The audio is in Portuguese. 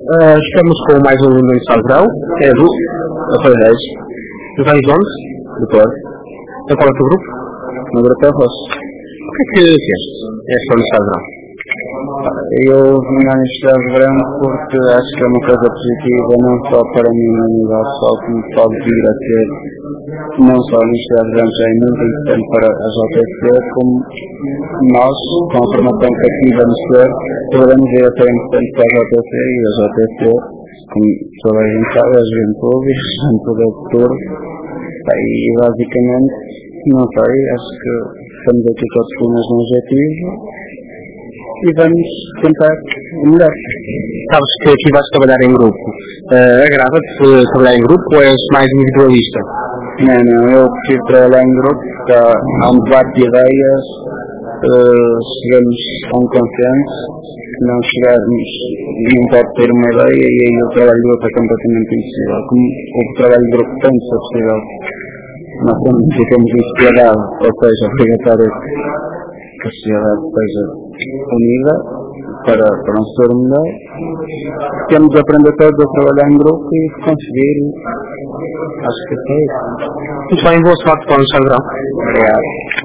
Estamos com mais um aluno em Salvador, é do Reis. Tu vens de onde? Do Porto. Então qual é o teu grupo? No grupo é Rosso. O que é que fizeste esta Universidade de Eu vim à Universidade de Verão porque acho que é uma coisa positiva, não só para mim na unidade, só como pode vir a ter, não só a Universidade de Verão já é muito importante para a JFC, como nós, com a formação que aqui vamos ter, podemos vir a ser importante para a JFC e a JFC, como toda a gente sabe, é a juventude e a juventude é o futuro. E basicamente, não sei, acho que estamos aqui todos com o mesmo objetivo e vamos tentar o melhor. Sabes que aqui vais trabalhar em grupo. Agrada-te trabalhar em grupo ou és mais individualista? Não, eu prefiro trabalhar em grupo porque há um debate de ideias, chegamos a um consenso, se não chegarmos, não pode ter uma ideia e aí o trabalho de grupo é completamente impossível. Como o trabalho de grupo tem de ser possível, nós ficamos em sociedade, ou seja, obrigatório que a sociedade esteja unida para um futuro melhor. Temos de aprender todos a trabalhar em grupo e se conseguir, acho que é isso. Muito bem, boa sorte para o Universidade de Verão. Obrigado.